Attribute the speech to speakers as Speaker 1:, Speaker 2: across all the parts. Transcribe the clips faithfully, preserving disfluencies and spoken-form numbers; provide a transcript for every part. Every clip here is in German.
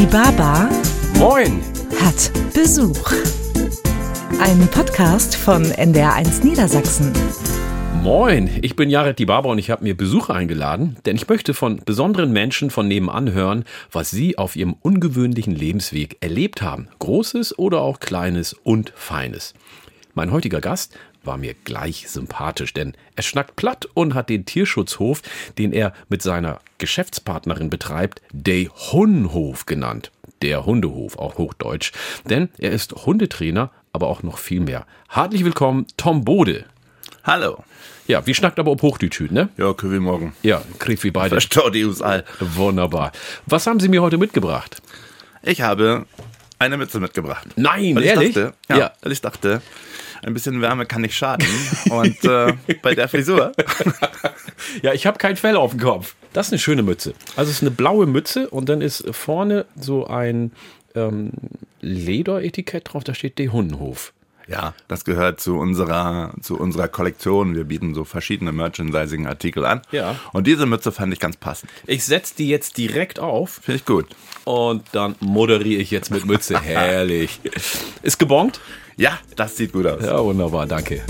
Speaker 1: Die Baba
Speaker 2: Moin
Speaker 1: hat Besuch. Ein Podcast von N D R eins Niedersachsen.
Speaker 2: Moin, ich bin Jared die Baba und ich habe mir Besucher eingeladen, denn ich möchte von besonderen Menschen von nebenan hören, was sie auf ihrem ungewöhnlichen Lebensweg erlebt haben. Großes oder auch Kleines und Feines. Mein heutiger Gast war mir gleich sympathisch, denn er schnackt platt und hat den Tierschutzhof, den er mit seiner Geschäftspartnerin betreibt, de Hunhof genannt. Der Hundehof, auch Hochdeutsch, denn er ist Hundetrainer, aber auch noch viel mehr. Herzlich willkommen, Tom Bode.
Speaker 3: Hallo.
Speaker 2: Ja, wie schnackt aber ob Hochdütschüt, ne?
Speaker 3: Ja, können wir morgen.
Speaker 2: Ja, krieg wie beide.
Speaker 3: Verstaut die uns all.
Speaker 2: Wunderbar. Was haben Sie mir heute mitgebracht?
Speaker 3: Ich habe eine Mütze mitgebracht.
Speaker 2: Nein,
Speaker 3: weil
Speaker 2: ehrlich?
Speaker 3: Ich dachte, ja,
Speaker 2: Ja.
Speaker 3: weil ich dachte, ein bisschen Wärme kann nicht schaden. Und äh, bei der Frisur.
Speaker 2: Ja, ich habe kein Fell auf dem Kopf. Das ist eine schöne Mütze. Also es ist eine blaue Mütze und dann ist vorne so ein ähm, Lederetikett drauf, da steht de Hundenhof.
Speaker 3: Ja, das gehört zu unserer, zu unserer Kollektion. Wir bieten so verschiedene Merchandising-Artikel an.
Speaker 2: Ja.
Speaker 3: Und diese Mütze fand ich ganz passend.
Speaker 2: Ich setze die jetzt direkt auf
Speaker 3: Finde ich gut.
Speaker 2: und dann moderiere ich jetzt mit Mütze. Herrlich. Ist gebongt?
Speaker 3: Ja, das sieht gut aus.
Speaker 2: Ja, wunderbar, danke.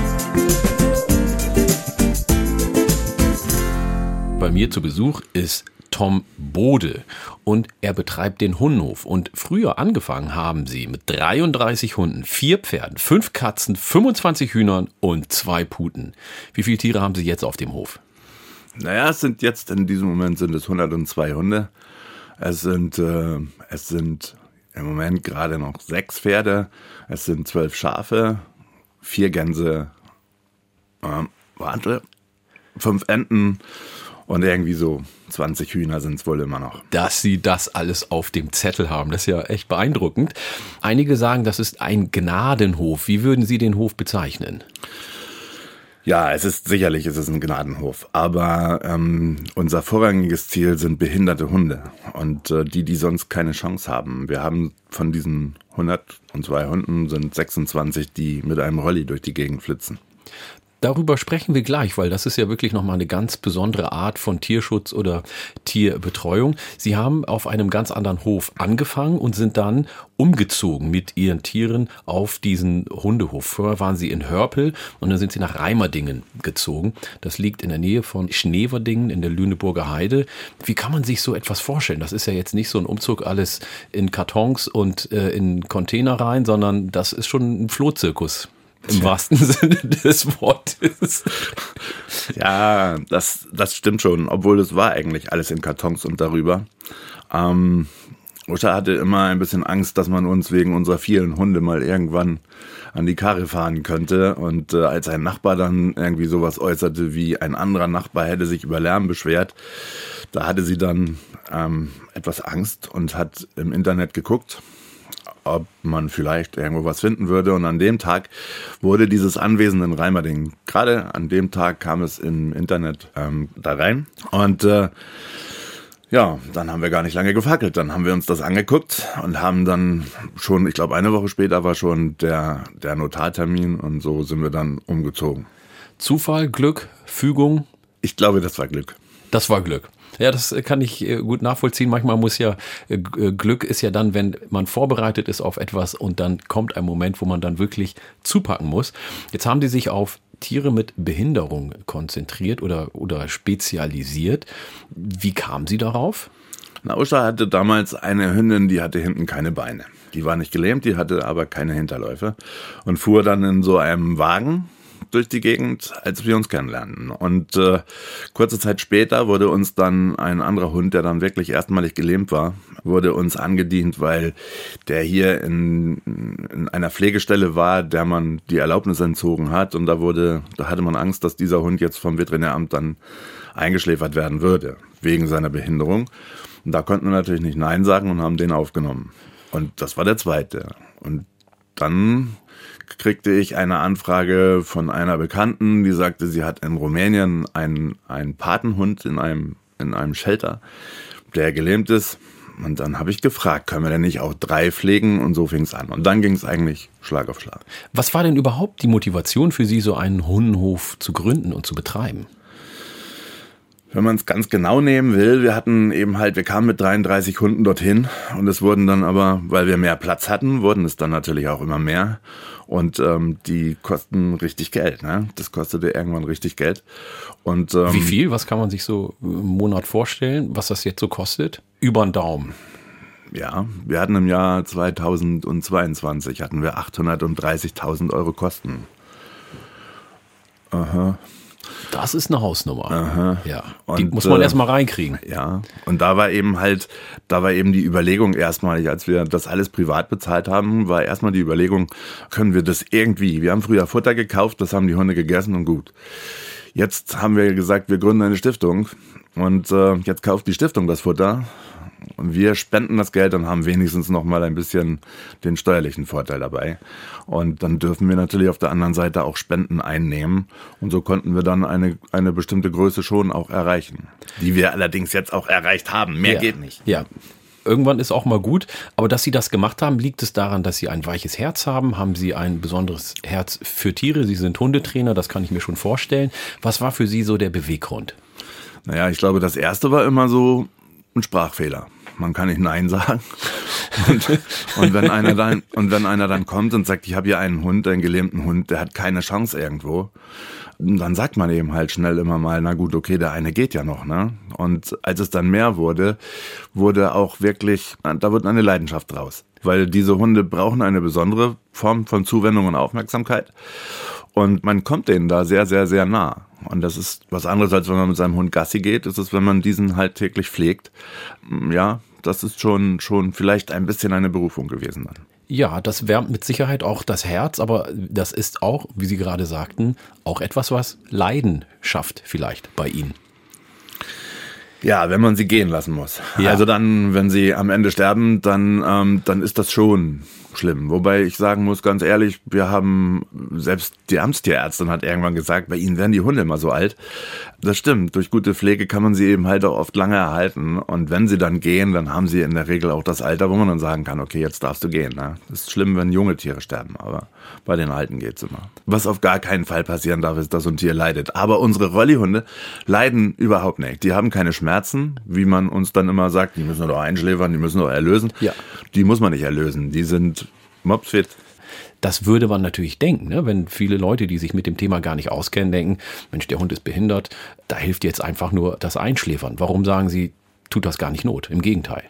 Speaker 2: Bei mir zu Besuch ist Tom Bode und er betreibt den Hundenhof. Und früher angefangen haben sie mit dreiunddreißig Hunden, vier Pferden, fünf Katzen, fünfundzwanzig Hühnern und zwei Puten. Wie viele Tiere haben Sie jetzt auf dem Hof?
Speaker 3: Naja, es sind jetzt, in diesem Moment sind es hundertzwei Hunde. Es sind, äh, es sind im Moment gerade noch sechs Pferde. Es sind zwölf Schafe, vier Gänse, ähm, warte, fünf Enten und irgendwie so zwanzig Hühner sind es wohl immer noch.
Speaker 2: Dass Sie das alles auf dem Zettel haben, das ist ja echt beeindruckend. Einige sagen, das ist ein Gnadenhof. Wie würden Sie den Hof bezeichnen?
Speaker 3: Ja, es ist sicherlich, es ist ein Gnadenhof, aber ähm, unser vorrangiges Ziel sind behinderte Hunde und äh, die, die sonst keine Chance haben. Wir haben von diesen hundertzwei Hunden sind sechsundzwanzig, die mit einem Rolli durch die Gegend flitzen.
Speaker 2: Darüber sprechen wir gleich, weil das ist ja wirklich nochmal eine ganz besondere Art von Tierschutz oder Tierbetreuung. Sie haben auf einem ganz anderen Hof angefangen und sind dann umgezogen mit Ihren Tieren auf diesen Hundehof. Vorher waren Sie in Hörpel und dann sind Sie nach Reimerdingen gezogen. Das liegt in der Nähe von Schneverdingen in der Lüneburger Heide. Wie kann man sich so etwas vorstellen? Das ist ja jetzt nicht so ein Umzug alles in Kartons und äh, in Container rein, sondern das ist schon ein Flohzirkus. Im Tja. wahrsten Sinne des Wortes.
Speaker 3: Ja, das, das stimmt schon, obwohl es war eigentlich alles in Kartons und darüber. Ähm, Usha hatte immer ein bisschen Angst, dass man uns wegen unserer vielen Hunde mal irgendwann an die Karre fahren könnte. Und äh, als ein Nachbar dann irgendwie sowas äußerte, wie ein anderer Nachbar hätte sich über Lärm beschwert, da hatte sie dann ähm, etwas Angst und hat im Internet geguckt, ob man vielleicht irgendwo was finden würde. Und an dem Tag wurde dieses Anwesen in Reimerdingen, gerade an dem Tag kam es im Internet ähm, da rein. Und äh, ja, dann haben wir gar nicht lange gefackelt. Dann haben wir uns das angeguckt und haben dann schon, ich glaube eine Woche später war schon der, der Notartermin und so sind wir dann umgezogen.
Speaker 2: Zufall, Glück, Fügung?
Speaker 3: Ich glaube, das war Glück.
Speaker 2: Das war Glück. Ja, das kann ich gut nachvollziehen. Manchmal muss ja, Glück ist ja dann, wenn man vorbereitet ist auf etwas und dann kommt ein Moment, wo man dann wirklich zupacken muss. Jetzt haben die sich auf Tiere mit Behinderung konzentriert oder, oder spezialisiert. Wie kamen Sie darauf?
Speaker 3: Na, Usha hatte damals eine Hündin, die hatte hinten keine Beine. Die war nicht gelähmt, die hatte aber keine Hinterläufe und fuhr dann in so einem Wagen durch die Gegend, als wir uns kennenlernten. Und äh, kurze Zeit später wurde uns dann ein anderer Hund, der dann wirklich erstmalig gelähmt war, wurde uns angedient, weil der hier in, in einer Pflegestelle war, der man die Erlaubnis entzogen hat. Und da wurde, da hatte man Angst, dass dieser Hund jetzt vom Veterinäramt dann eingeschläfert werden würde, wegen seiner Behinderung. Und da konnten wir natürlich nicht Nein sagen und haben den aufgenommen. Und das war der zweite. Und dann kriegte ich eine Anfrage von einer Bekannten, die sagte, sie hat in Rumänien einen, einen Patenhund in einem, in einem Shelter, der gelähmt ist. Und dann habe ich gefragt, können wir denn nicht auch drei pflegen? Und so fing es an. Und dann ging es eigentlich Schlag auf Schlag.
Speaker 2: Was war denn überhaupt die Motivation für Sie, so einen Hundenhof zu gründen und zu betreiben?
Speaker 3: Wenn man es ganz genau nehmen will, wir hatten eben halt, wir kamen mit dreiunddreißig Hunden dorthin und es wurden dann aber, weil wir mehr Platz hatten, wurden es dann natürlich auch immer mehr und ähm, die kosten richtig Geld, ne? Das kostete irgendwann richtig Geld. Und ähm,
Speaker 2: Wie viel? Was kann man sich so im Monat vorstellen, was das jetzt so kostet? Über den Daumen.
Speaker 3: Ja, wir hatten im Jahr zweitausendzweiundzwanzig hatten wir achthundertdreißigtausend Euro Kosten. Aha.
Speaker 2: Das ist eine Hausnummer.
Speaker 3: Aha.
Speaker 2: Ja, die
Speaker 3: Und,
Speaker 2: muss man
Speaker 3: äh,
Speaker 2: erstmal reinkriegen.
Speaker 3: Ja, und da war eben halt, da war eben die Überlegung erstmalig, als wir das alles privat bezahlt haben, war erstmal die Überlegung, können wir das irgendwie, wir haben früher Futter gekauft, das haben die Hunde gegessen und gut. Jetzt haben wir gesagt, wir gründen eine Stiftung und äh, jetzt kauft die Stiftung das Futter. Und wir spenden das Geld und haben wenigstens noch mal ein bisschen den steuerlichen Vorteil dabei. Und dann dürfen wir natürlich auf der anderen Seite auch Spenden einnehmen. Und so konnten wir dann eine, eine bestimmte Größe schon auch erreichen. Die wir allerdings jetzt auch erreicht haben. Mehr
Speaker 2: ja.
Speaker 3: geht nicht.
Speaker 2: Ja. Irgendwann ist auch mal gut. Aber dass Sie das gemacht haben, liegt es daran, dass Sie ein weiches Herz haben? Haben Sie ein besonderes Herz für Tiere? Sie sind Hundetrainer, das kann ich mir schon vorstellen. Was war für Sie so der Beweggrund?
Speaker 3: Naja, ich glaube, das erste war immer so ein Sprachfehler. Man kann nicht Nein sagen. Und, und, wenn einer dann, und wenn einer dann kommt und sagt, ich habe hier einen Hund, einen gelähmten Hund, der hat keine Chance irgendwo, dann sagt man eben halt schnell immer mal, na gut, okay, der eine geht ja noch, ne? Und als es dann mehr wurde, wurde auch wirklich, da wird eine Leidenschaft draus. Weil diese Hunde brauchen eine besondere Form von Zuwendung und Aufmerksamkeit. Und man kommt denen da sehr, sehr, sehr nah. Und das ist was anderes, als wenn man mit seinem Hund Gassi geht. Das ist, wenn man diesen halt täglich pflegt. Ja, das ist schon, schon vielleicht ein bisschen eine Berufung gewesen dann.
Speaker 2: Ja, das wärmt mit Sicherheit auch das Herz, aber das ist auch, wie Sie gerade sagten, auch etwas, was Leiden schafft vielleicht bei Ihnen.
Speaker 3: Ja, wenn man sie gehen lassen muss.
Speaker 2: Ja.
Speaker 3: Also dann, wenn sie am Ende sterben, dann, ähm, dann ist das schon schlimm. Wobei ich sagen muss, ganz ehrlich, wir haben, selbst die Amtstierärztin hat irgendwann gesagt, bei ihnen werden die Hunde immer so alt. Das stimmt, durch gute Pflege kann man sie eben halt auch oft lange erhalten. Und wenn sie dann gehen, dann haben sie in der Regel auch das Alter, wo man dann sagen kann, okay, jetzt darfst du gehen. Ne? Das ist schlimm, wenn junge Tiere sterben, aber bei den Alten geht's immer. Was auf gar keinen Fall passieren darf, ist, dass so ein Tier leidet. Aber unsere Rollihunde leiden überhaupt nicht. Die haben keine Schmerzen, wie man uns dann immer sagt, die müssen doch einschläfern, die müssen doch erlösen.
Speaker 2: Ja.
Speaker 3: Die muss man nicht erlösen, die sind mopsfit.
Speaker 2: Das würde man natürlich denken, ne? Wenn viele Leute, die sich mit dem Thema gar nicht auskennen, denken, Mensch, der Hund ist behindert, da hilft jetzt einfach nur das Einschläfern. Warum sagen Sie, tut das gar nicht Not? Im Gegenteil.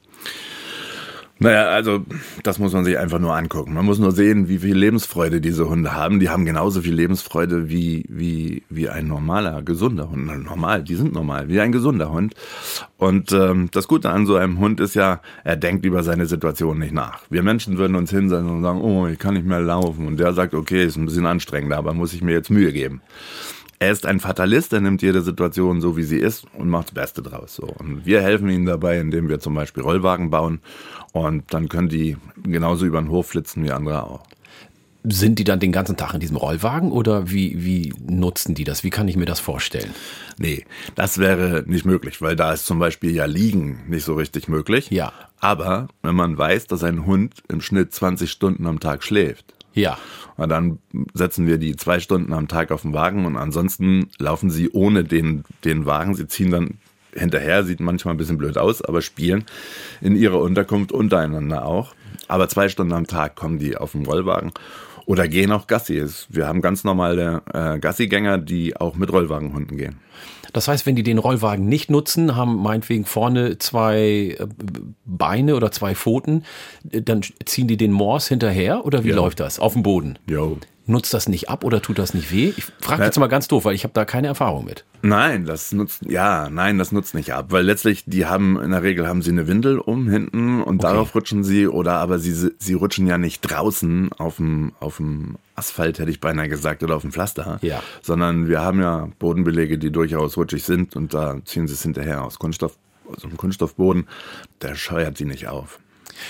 Speaker 3: Naja, also das muss man sich einfach nur angucken. Man muss nur sehen, wie viel Lebensfreude diese Hunde haben. Die haben genauso viel Lebensfreude wie wie wie ein normaler, gesunder Hund. Normal, die sind normal, wie ein gesunder Hund. Und ähm, das Gute an so einem Hund ist ja, er denkt über seine Situation nicht nach. Wir Menschen würden uns hinsetzen und sagen, oh, ich kann nicht mehr laufen. Und der sagt, okay, ist ein bisschen anstrengender, aber muss ich mir jetzt Mühe geben. Er ist ein Fatalist, er nimmt jede Situation so, wie sie ist und macht das Beste draus. So. Und wir helfen ihnen dabei, indem wir zum Beispiel Rollwagen bauen und dann können die genauso über den Hof flitzen wie andere auch.
Speaker 2: Sind die dann den ganzen Tag in diesem Rollwagen oder wie, wie nutzen die das? Wie kann ich mir das vorstellen?
Speaker 3: Nee, das wäre nicht möglich, weil da ist zum Beispiel ja Liegen nicht so richtig möglich.
Speaker 2: Ja.
Speaker 3: Aber wenn man weiß, dass ein Hund im Schnitt zwanzig Stunden am Tag schläft,
Speaker 2: Ja.
Speaker 3: und dann setzen wir die zwei Stunden am Tag auf den Wagen und ansonsten laufen sie ohne den, den Wagen. Sie ziehen dann hinterher, sieht manchmal ein bisschen blöd aus, aber spielen in ihrer Unterkunft untereinander auch. Aber zwei Stunden am Tag kommen die auf den Rollwagen oder gehen auch Gassi. Wir haben ganz normale äh, Gassigänger, die auch mit Rollwagenhunden gehen.
Speaker 2: Das heißt, wenn die den Rollwagen nicht nutzen, haben meinetwegen vorne zwei äh, Beine oder zwei Pfoten, äh, dann ziehen die den Morse hinterher oder wie
Speaker 3: Ja.
Speaker 2: läuft das? Auf dem Boden?
Speaker 3: Jo.
Speaker 2: Nutzt das nicht ab oder tut das nicht weh? Ich frage jetzt mal ganz doof, weil ich habe da keine Erfahrung mit.
Speaker 3: Nein, das nutzt, ja, nein, das nutzt nicht ab, weil letztlich, die haben, in der Regel haben sie eine Windel um hinten und
Speaker 2: Okay.
Speaker 3: darauf rutschen sie, oder aber sie, sie rutschen ja nicht draußen auf dem, auf dem Asphalt, hätte ich beinahe gesagt, oder auf dem Pflaster,
Speaker 2: Ja.
Speaker 3: sondern wir haben ja Bodenbelege, die durchaus rutschig sind und da ziehen sie es hinterher aus Kunststoff, also einem Kunststoffboden, der scheuert sie nicht auf.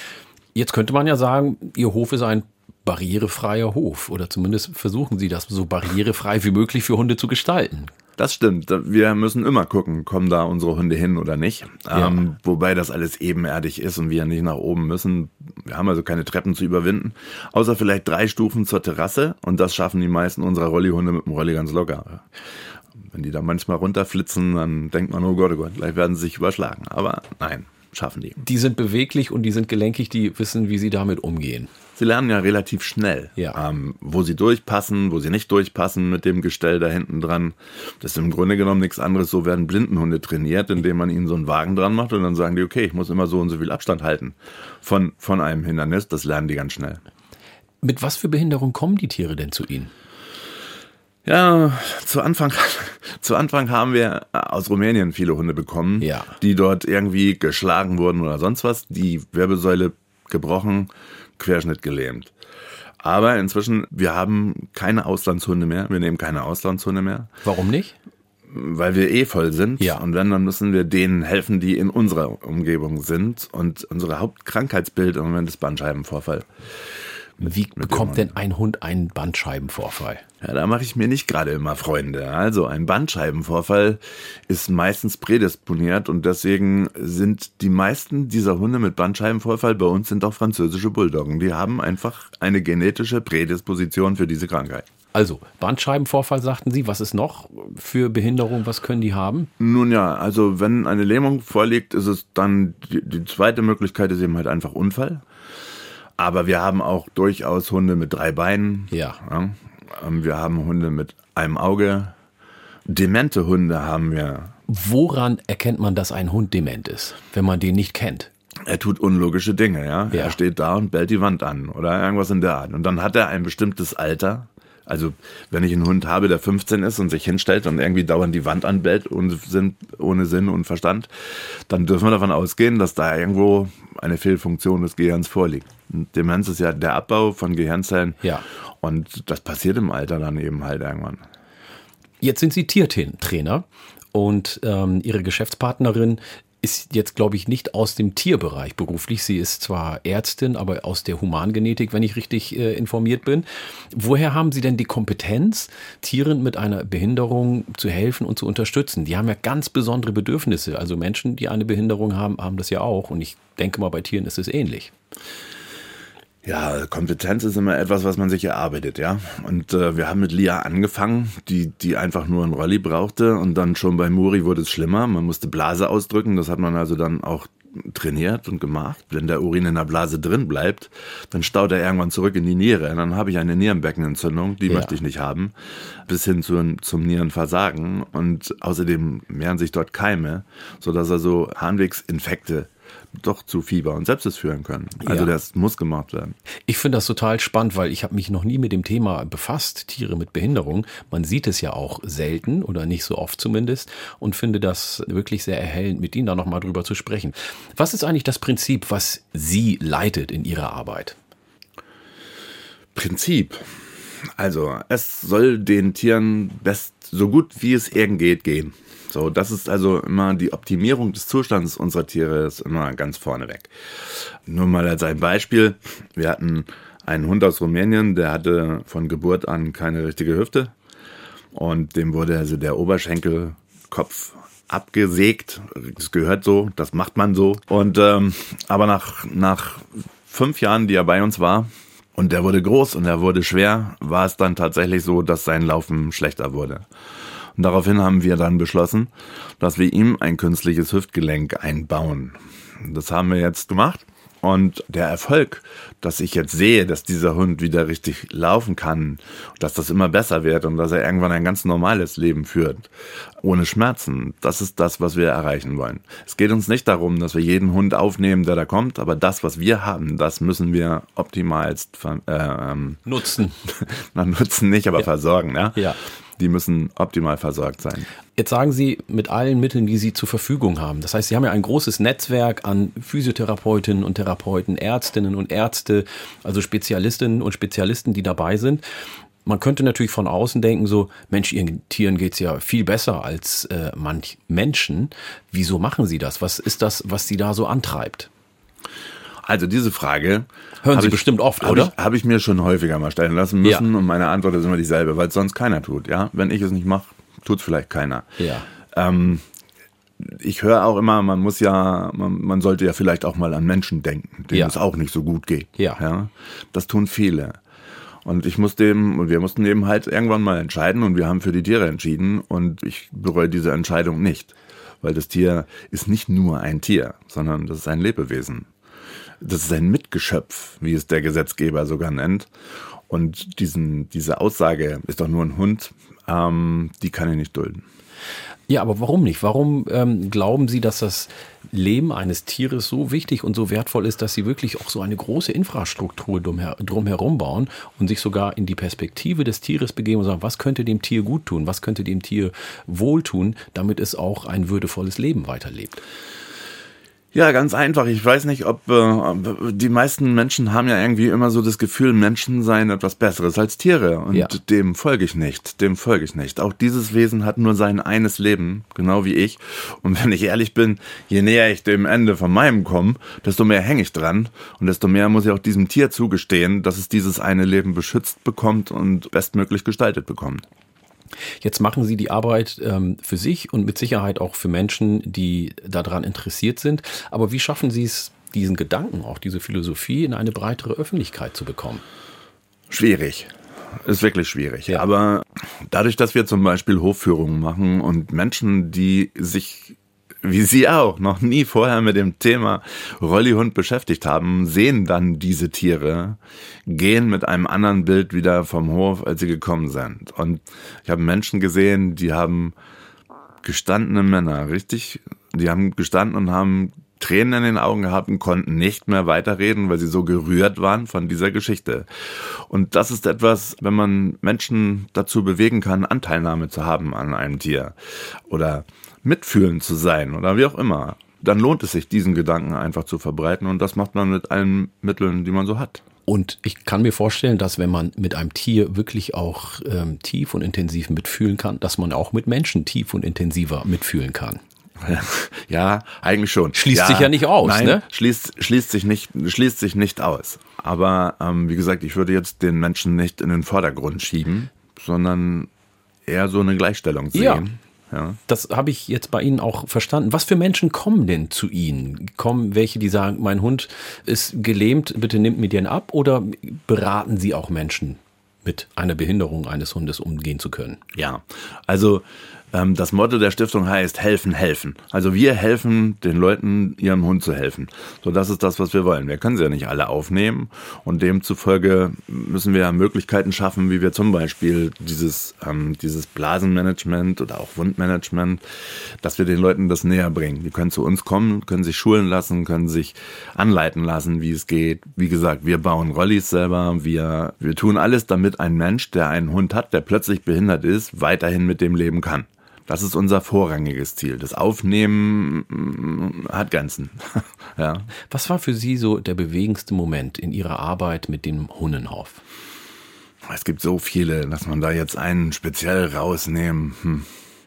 Speaker 2: Jetzt könnte man ja sagen, Ihr Hof ist ein barrierefreier Hof oder zumindest versuchen Sie das so barrierefrei wie möglich für Hunde zu gestalten.
Speaker 3: Das stimmt. Wir müssen immer gucken, kommen da unsere Hunde hin oder nicht.
Speaker 2: Ja.
Speaker 3: Ähm, wobei das alles ebenerdig ist und wir nicht nach oben müssen. Wir haben also keine Treppen zu überwinden. Außer vielleicht drei Stufen zur Terrasse. Und das schaffen die meisten unserer Rollihunde mit dem Rolli ganz locker. Wenn die da manchmal runterflitzen, dann denkt man, oh Gott, oh Gott, gleich werden sie sich überschlagen. Aber nein, schaffen die.
Speaker 2: Die sind beweglich und die sind gelenkig, die wissen, wie sie damit umgehen.
Speaker 3: Sie lernen ja relativ schnell,
Speaker 2: ja.
Speaker 3: ähm, wo sie durchpassen, wo sie nicht durchpassen mit dem Gestell da hinten dran. Das ist im Grunde genommen nichts anderes. So werden Blindenhunde trainiert, indem man ihnen so einen Wagen dran macht und dann sagen die, okay, ich muss immer so und so viel Abstand halten von, von einem Hindernis. Das lernen die ganz schnell.
Speaker 2: Mit was für Behinderung kommen die Tiere denn zu Ihnen?
Speaker 3: Ja, zu Anfang, zu Anfang haben wir aus Rumänien viele Hunde bekommen,
Speaker 2: ja.
Speaker 3: die dort irgendwie geschlagen wurden oder sonst was, die Wirbelsäule gebrochen, Querschnitt gelähmt. Aber inzwischen, wir haben keine Auslandshunde mehr, wir nehmen keine Auslandshunde mehr.
Speaker 2: Warum nicht?
Speaker 3: Weil wir eh voll sind.
Speaker 2: Ja.
Speaker 3: Und wenn, dann müssen wir denen helfen, die in unserer Umgebung sind. Und unsere Hauptkrankheitsbild im Moment ist Bandscheibenvorfall.
Speaker 2: Wie bekommt denn ein Hund einen Bandscheibenvorfall?
Speaker 3: Ja, da mache ich mir nicht gerade immer Freunde. Also ein Bandscheibenvorfall ist meistens prädisponiert und deswegen sind die meisten dieser Hunde mit Bandscheibenvorfall bei uns sind auch französische Bulldoggen. Die haben einfach eine genetische Prädisposition für diese Krankheit.
Speaker 2: Also Bandscheibenvorfall, sagten Sie. Was ist noch für Behinderung? Was können die haben?
Speaker 3: Nun ja, also wenn eine Lähmung vorliegt, ist es dann, die, die zweite Möglichkeit ist eben halt einfach Unfall. Aber wir haben auch durchaus Hunde mit drei Beinen.
Speaker 2: Ja.
Speaker 3: ja. Wir haben Hunde mit einem Auge. Demente Hunde haben wir.
Speaker 2: Woran erkennt man, dass ein Hund dement ist, wenn man den nicht kennt?
Speaker 3: Er tut unlogische Dinge, ja?
Speaker 2: ja.
Speaker 3: Er steht da und bellt die Wand an oder irgendwas in der Art. Und dann hat er ein bestimmtes Alter. Also wenn ich einen Hund habe, der fünfzehn ist und sich hinstellt und irgendwie dauernd die Wand anbellt, ohne Sinn, ohne Sinn und Verstand, dann dürfen wir davon ausgehen, dass da irgendwo eine Fehlfunktion des Gehirns vorliegt. Demenz ist ja der Abbau von Gehirnzellen.
Speaker 2: Ja.
Speaker 3: Und das passiert im Alter dann eben halt irgendwann.
Speaker 2: Jetzt sind Sie Tiertrainer und ähm, Ihre Geschäftspartnerin ist jetzt, glaube ich, nicht aus dem Tierbereich beruflich. Sie ist zwar Ärztin, aber aus der Humangenetik, wenn ich richtig äh, informiert bin. Woher haben Sie denn die Kompetenz, Tieren mit einer Behinderung zu helfen und zu unterstützen? Die haben ja ganz besondere Bedürfnisse. Also Menschen, die eine Behinderung haben, haben das ja auch. Und ich denke mal, bei Tieren ist es ähnlich.
Speaker 3: Ja, Kompetenz ist immer etwas, was man sich erarbeitet, ja. Und äh, wir haben mit Lia angefangen, die die einfach nur einen Rolli brauchte und dann schon bei Muri wurde es schlimmer. Man musste Blase ausdrücken, das hat man also dann auch trainiert und gemacht. Wenn der Urin in der Blase drin bleibt, dann staut er irgendwann zurück in die Niere. Dann habe ich eine Nierenbeckenentzündung, die ja. möchte ich nicht haben, bis hin zu, zum Nierenversagen. Und außerdem mehren sich dort Keime, sodass also Harnwegsinfekte doch zu Fieber und Sepsis führen können. Also ja. das muss gemacht werden.
Speaker 2: Ich finde das total spannend, weil ich habe mich noch nie mit dem Thema befasst, Tiere mit Behinderung. Man sieht es ja auch selten oder nicht so oft zumindest und finde das wirklich sehr erhellend, mit Ihnen da nochmal drüber zu sprechen. Was ist eigentlich das Prinzip, was Sie leitet in Ihrer Arbeit?
Speaker 3: Prinzip? Also es soll den Tieren best so gut wie es irgend geht gehen. So, das ist also immer die Optimierung des Zustands unserer Tiere ist immer ganz vorneweg. Nur mal als ein Beispiel. Wir hatten einen Hund aus Rumänien, der hatte von Geburt an keine richtige Hüfte und dem wurde also der Oberschenkelkopf abgesägt. Das gehört so, das macht man so. Und ähm, aber nach nach fünf Jahren, die er bei uns war, und der wurde groß und er wurde schwer, war es dann tatsächlich so, dass sein Laufen schlechter wurde. Und daraufhin haben wir dann beschlossen, dass wir ihm ein künstliches Hüftgelenk einbauen. Das haben wir jetzt gemacht. Und der Erfolg, dass ich jetzt sehe, dass dieser Hund wieder richtig laufen kann, dass das immer besser wird und dass er irgendwann ein ganz normales Leben führt, ohne Schmerzen, das ist das, was wir erreichen wollen. Es geht uns nicht darum, dass wir jeden Hund aufnehmen, der da kommt, aber das, was wir haben, das müssen wir optimalst äh,
Speaker 2: nutzen.
Speaker 3: Na, nutzen nicht, aber ja. versorgen. Ja?
Speaker 2: Ja.
Speaker 3: Die müssen optimal versorgt sein.
Speaker 2: Jetzt sagen Sie, mit allen Mitteln, die Sie zur Verfügung haben. Das heißt, Sie haben ja ein großes Netzwerk an Physiotherapeutinnen und Therapeuten, Ärztinnen und Ärzte, also Spezialistinnen und Spezialisten, die dabei sind. Man könnte natürlich von außen denken, so, Mensch, Ihren Tieren geht's ja viel besser als äh, manch Menschen. Wieso machen Sie das? Was ist das, was Sie da so antreibt?
Speaker 3: Also diese Frage
Speaker 2: hören Sie
Speaker 3: ich,
Speaker 2: bestimmt oft,
Speaker 3: hab
Speaker 2: oder?
Speaker 3: Ich, habe ich mir schon häufiger mal stellen lassen müssen
Speaker 2: ja.
Speaker 3: und meine Antwort ist immer dieselbe, weil es sonst keiner tut. Ja, wenn ich es nicht mache, tut es vielleicht keiner.
Speaker 2: Ja.
Speaker 3: Ähm, ich höre auch immer, man muss ja, man, man sollte ja vielleicht auch mal an Menschen denken, denen
Speaker 2: ja.
Speaker 3: es auch nicht so gut geht.
Speaker 2: Ja.
Speaker 3: Ja, das tun viele. Und ich musste eben, und wir mussten eben halt irgendwann mal entscheiden und wir haben für die Tiere entschieden und ich bereue diese Entscheidung nicht. Weil das Tier ist nicht nur ein Tier, sondern das ist ein Lebewesen. Das ist ein Mitgeschöpf, wie es der Gesetzgeber sogar nennt. Und diesen, diese Aussage, ist doch nur ein Hund, ähm, die kann ich nicht dulden.
Speaker 2: Ja, aber warum nicht? Warum ähm, glauben Sie, dass das Leben eines Tieres so wichtig und so wertvoll ist, dass Sie wirklich auch so eine große Infrastruktur drumher, drumherum bauen und sich sogar in die Perspektive des Tieres begeben und sagen, was könnte dem Tier gut tun, was könnte dem Tier wohltun, damit es auch ein würdevolles Leben weiterlebt?
Speaker 3: Ja, ganz einfach. Ich weiß nicht, ob äh, die meisten Menschen haben ja irgendwie immer so das Gefühl, Menschen seien etwas Besseres als Tiere. Und ja. dem folge ich nicht. Dem folge ich nicht. Auch dieses Wesen hat nur sein eines Leben, genau wie ich. Und wenn ich ehrlich bin, je näher ich dem Ende von meinem komme, desto mehr hänge ich dran. Und desto mehr muss ich auch diesem Tier zugestehen, dass es dieses eine Leben beschützt bekommt und bestmöglich gestaltet bekommt.
Speaker 2: Jetzt machen Sie die Arbeit ähm, für sich und mit Sicherheit auch für Menschen, die daran interessiert sind. Aber wie schaffen Sie es, diesen Gedanken, auch diese Philosophie in eine breitere Öffentlichkeit zu bekommen?
Speaker 3: Schwierig. Ist wirklich schwierig.
Speaker 2: Ja.
Speaker 3: Aber dadurch, dass wir zum Beispiel Hofführungen machen und Menschen, die sich wie Sie auch, noch nie vorher mit dem Thema Rollihund beschäftigt haben, sehen dann diese Tiere, gehen mit einem anderen Bild wieder vom Hof, als sie gekommen sind. Und ich habe Menschen gesehen, die haben gestandene Männer, richtig, die haben gestanden und haben Tränen in den Augen gehabt und konnten nicht mehr weiterreden, weil sie so gerührt waren von dieser Geschichte. Und das ist etwas, wenn man Menschen dazu bewegen kann, Anteilnahme zu haben an einem Tier oder mitfühlend zu sein oder wie auch immer, dann lohnt es sich, diesen Gedanken einfach zu verbreiten und das macht man mit allen Mitteln, die man so hat.
Speaker 2: Und ich kann mir vorstellen, dass wenn man mit einem Tier wirklich auch ähm, tief und intensiv mitfühlen kann, dass man auch mit Menschen tief und intensiver mitfühlen kann.
Speaker 3: Ja, eigentlich schon.
Speaker 2: Schließt
Speaker 3: ja,
Speaker 2: sich ja nicht aus,
Speaker 3: nein,
Speaker 2: ne?
Speaker 3: Schließt, schließt sich nicht, schließt sich nicht aus. Aber ähm, wie gesagt, ich würde jetzt den Menschen nicht in den Vordergrund schieben, sondern eher so eine Gleichstellung sehen.
Speaker 2: Ja.
Speaker 3: Ja.
Speaker 2: Das habe ich jetzt bei Ihnen auch verstanden. Was für Menschen kommen denn zu Ihnen? Kommen welche, die sagen, mein Hund ist gelähmt, bitte nimmt mir den ab? Oder beraten Sie auch Menschen, mit einer Behinderung eines Hundes umgehen zu können?
Speaker 3: Ja, also ähm, das Motto der Stiftung heißt helfen, helfen. Also wir helfen den Leuten, ihrem Hund zu helfen. So, das ist das, was wir wollen. Wir können sie ja nicht alle aufnehmen und demzufolge müssen wir Möglichkeiten schaffen, wie wir zum Beispiel dieses, ähm, dieses Blasenmanagement oder auch Wundmanagement, dass wir den Leuten das näher bringen. Die können zu uns kommen, können sich schulen lassen, können sich anleiten lassen, wie es geht. Wie gesagt, wir bauen Rollis selber, wir, wir tun alles, damit ein Mensch, der einen Hund hat, der plötzlich behindert ist, weiterhin mit dem leben kann. Das ist unser vorrangiges Ziel. Das Aufnehmen hat Grenzen. Ja.
Speaker 2: Was war für Sie so der bewegendste Moment in Ihrer Arbeit mit dem Hundenhof?
Speaker 3: Es gibt so viele, dass man da jetzt einen speziell rausnehmen. Hm.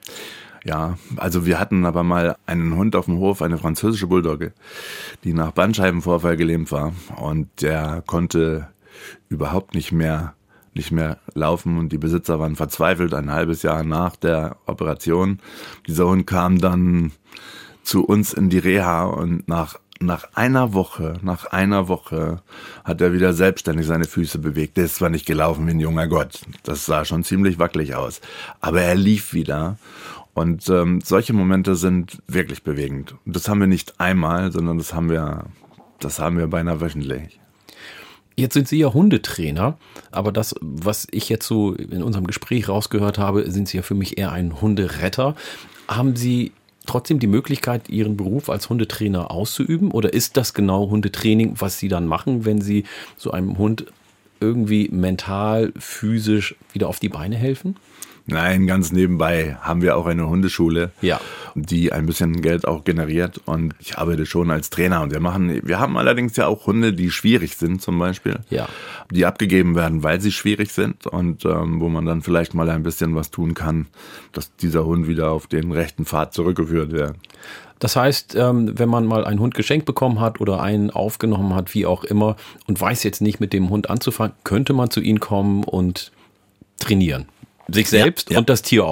Speaker 3: Ja, also wir hatten aber mal einen Hund auf dem Hof, eine französische Bulldogge, die nach Bandscheibenvorfall gelähmt war. Und der konnte überhaupt nicht mehr nicht mehr laufen und die Besitzer waren verzweifelt, ein halbes Jahr nach der Operation. Dieser Hund kam dann zu uns in die Reha und nach nach einer Woche, nach einer Woche hat er wieder selbstständig seine Füße bewegt. Der ist zwar nicht gelaufen wie ein junger Gott, das sah schon ziemlich wackelig aus, aber er lief wieder. Und ähm, solche Momente sind wirklich bewegend. Und das haben wir nicht einmal, sondern das haben wir, das haben wir beinahe wöchentlich.
Speaker 2: Jetzt sind Sie ja Hundetrainer, aber das, was ich jetzt so in unserem Gespräch rausgehört habe, sind Sie ja für mich eher ein Hunderetter. Haben Sie trotzdem die Möglichkeit, Ihren Beruf als Hundetrainer auszuüben? Oder ist das genau Hundetraining, was Sie dann machen, wenn Sie so einem Hund irgendwie mental, physisch wieder auf die Beine helfen?
Speaker 3: Nein, ganz nebenbei haben wir auch eine Hundeschule,
Speaker 2: ja,
Speaker 3: die ein bisschen Geld auch generiert und ich arbeite schon als Trainer und wir machen, wir haben allerdings ja auch Hunde, die schwierig sind zum Beispiel,
Speaker 2: ja,
Speaker 3: die abgegeben werden, weil sie schwierig sind und ähm, wo man dann vielleicht mal ein bisschen was tun kann, dass dieser Hund wieder auf den rechten Pfad zurückgeführt wird.
Speaker 2: Das heißt, wenn man mal einen Hund geschenkt bekommen hat oder einen aufgenommen hat, wie auch immer, und weiß jetzt nicht mit dem Hund anzufangen, könnte man zu Ihnen kommen und trainieren. Sich selbst ja, ja. und das Tier auch.
Speaker 3: Ja,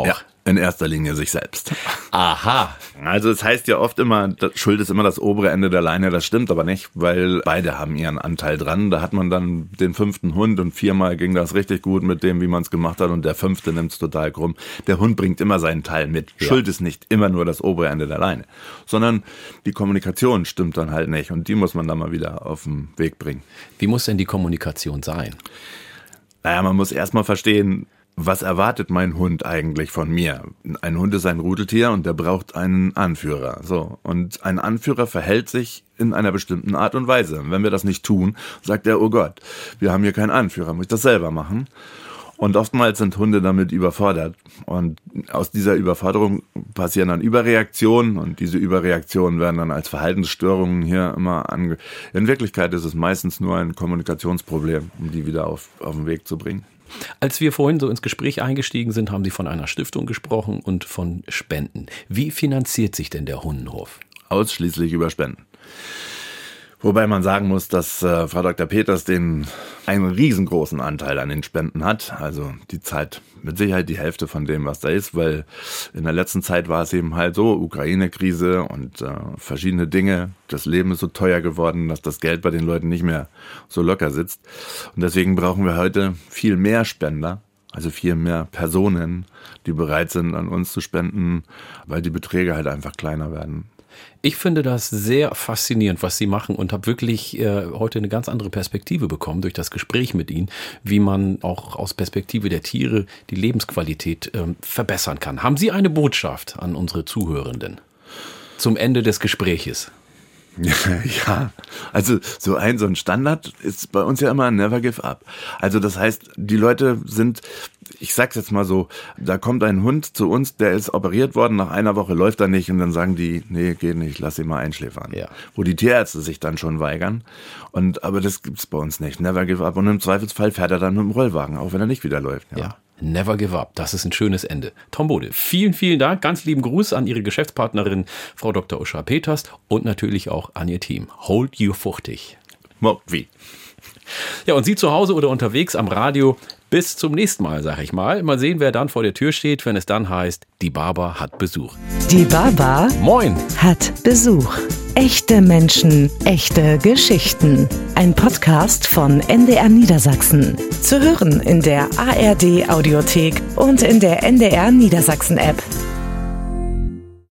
Speaker 3: In erster Linie sich selbst.
Speaker 2: Aha.
Speaker 3: Also es heißt ja oft immer, Schuld ist immer das obere Ende der Leine. Das stimmt aber nicht, weil beide haben ihren Anteil dran. Da hat man dann den fünften Hund und viermal ging das richtig gut mit dem, wie man es gemacht hat. Und der fünfte nimmt es total krumm. Der Hund bringt immer seinen Teil mit. Ja. Schuld ist nicht immer nur das obere Ende der Leine, sondern die Kommunikation stimmt dann halt nicht. Und die muss man dann mal wieder auf den Weg bringen.
Speaker 2: Wie muss denn die Kommunikation sein?
Speaker 3: Naja, man muss erstmal verstehen, was erwartet mein Hund eigentlich von mir? Ein Hund ist ein Rudeltier und der braucht einen Anführer. So. Und ein Anführer verhält sich in einer bestimmten Art und Weise. Wenn wir das nicht tun, sagt er, oh Gott, wir haben hier keinen Anführer, muss ich das selber machen? Und oftmals sind Hunde damit überfordert. Und aus dieser Überforderung passieren dann Überreaktionen und diese Überreaktionen werden dann als Verhaltensstörungen hier immer ange... In Wirklichkeit ist es meistens nur ein Kommunikationsproblem, um die wieder auf, auf den Weg zu bringen.
Speaker 2: Als wir vorhin so ins Gespräch eingestiegen sind, haben Sie von einer Stiftung gesprochen und von Spenden. Wie finanziert sich denn der Hundenhof?
Speaker 3: Ausschließlich über Spenden. Wobei man sagen muss, dass äh, Frau Doktor Peters den einen riesengroßen Anteil an den Spenden hat. Also die zahlt mit Sicherheit die Hälfte von dem, was da ist, weil in der letzten Zeit war es eben halt so, Ukraine-Krise und äh, verschiedene Dinge. Das Leben ist so teuer geworden, dass das Geld bei den Leuten nicht mehr so locker sitzt. Und deswegen brauchen wir heute viel mehr Spender. Also viel mehr Personen, die bereit sind, an uns zu spenden, weil die Beträge halt einfach kleiner werden.
Speaker 2: Ich finde das sehr faszinierend, was Sie machen und habe wirklich äh, heute eine ganz andere Perspektive bekommen durch das Gespräch mit Ihnen, wie man auch aus Perspektive der Tiere die Lebensqualität äh, verbessern kann. Haben Sie eine Botschaft an unsere Zuhörenden zum Ende des Gespräches?
Speaker 3: Ja, also so ein, so ein Standard ist bei uns ja immer never give up. Also das heißt, die Leute sind, ich sag's jetzt mal so, da kommt ein Hund zu uns, der ist operiert worden, nach einer Woche läuft er nicht und dann sagen die, nee, geht nicht, lass ihn mal einschläfern. Ja. Wo die Tierärzte sich dann schon weigern. Und aber das gibt's bei uns nicht, never give up. Und im Zweifelsfall fährt er dann mit dem Rollwagen, auch wenn er nicht wieder läuft. Ja.
Speaker 2: ja. Never give up. Das ist ein schönes Ende. Tom Bode, vielen, vielen Dank. Ganz lieben Gruß an Ihre Geschäftspartnerin, Frau Doktor Usha Peters und natürlich auch an Ihr Team. Hold you fuchtig.
Speaker 3: Wie?
Speaker 2: Ja, und Sie zu Hause oder unterwegs am Radio. Bis zum nächsten Mal, sag ich mal. Mal sehen, wer dann vor der Tür steht, wenn es dann heißt, die Baba hat Besuch.
Speaker 1: Die Baba
Speaker 2: Moin.
Speaker 1: hat Besuch. Echte Menschen, echte Geschichten. Ein Podcast von N D R Niedersachsen. Zu hören in der A R D Audiothek und in der N D R Niedersachsen App.